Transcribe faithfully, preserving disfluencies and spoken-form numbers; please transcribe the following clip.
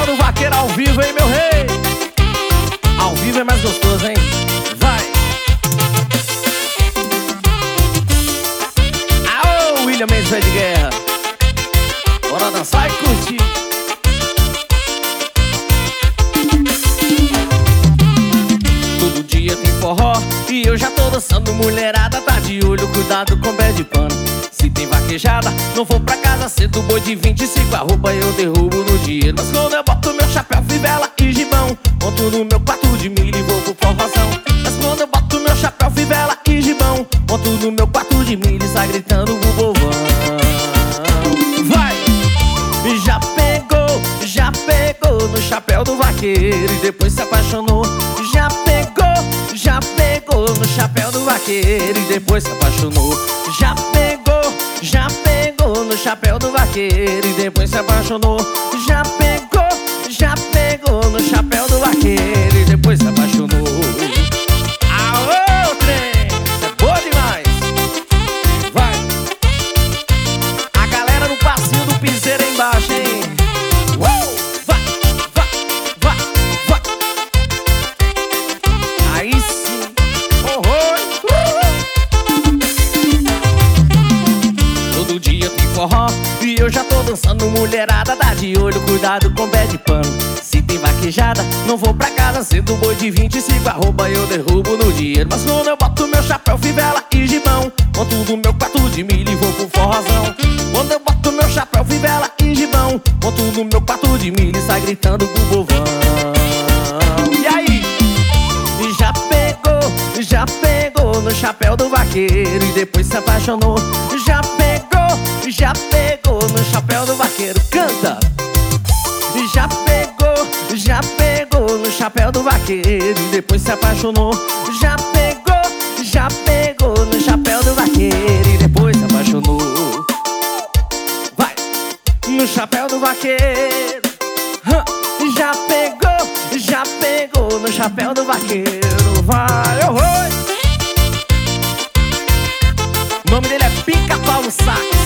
chapéu do vaqueiro ao vivo, hein, meu rei? Ao vivo é mais gostoso, hein? Vai! Aô, William Mendes, velho de guerra. Bora dançar e curtir. Todo dia tem forró e eu já tô dançando. Mulherada tá de olho, cuidado com pé de pano. Se tem vaquejada, não vou pra casa cedo. Boi de vinte e cinco, a roupa eu derrubo no dinheiro. Mas quando eu boto meu chapéu, fivela e gibão, monto no meu quarto de milho e vou pro forrozão. Mas quando eu boto meu chapéu, fivela e gibão, monto no meu quarto de milho e sai gritando pro povão. Vai! Já pegou, já pegou no chapéu do vaqueiro e depois se apaixonou. Já pegou, já pegou no chapéu do vaqueiro e depois se apaixonou. Já pegou, já pegou no chapéu do vaqueiro e depois se apaixonou. Já pegou, já pegou no chapéu do vaqueiro e depois se apaixonou. Aô, trem, isso é boa demais. Vai! A galera no passinho do piseiro aí embaixo, hein? Uh! Vai, vai, vai, vai. Aí sim. Oh, oh. Uh! Todo dia tem forró e eu já tô dançando. Mulherada tá de olho, cuidado com pé de pano. Se tem vaquejada, não vou pra casa cedo. Boi de vinte e cinco, a roupa eu derrubo no dinheiro. Mas quando eu boto meu chapéu, fivela e gibão, monto no meu quarto de milho e vou pro forrozão. Quando eu boto meu chapéu, fivela e gibão, monto no meu quarto de milho e sai gritando pro povão. E aí? Já pegou, já pegou no chapéu do vaqueiro e depois se apaixonou. Já pegou, já pegou no chapéu do vaqueiro. Canta! Já pegou, já pegou no chapéu do vaqueiro e depois se apaixonou. Já pegou, já pegou no chapéu do vaqueiro e depois se apaixonou. Vai! No chapéu do vaqueiro. Já pegou, já pegou no chapéu do vaqueiro. Vai, oh, oi! O nome dele é Pica-Pau no Sax.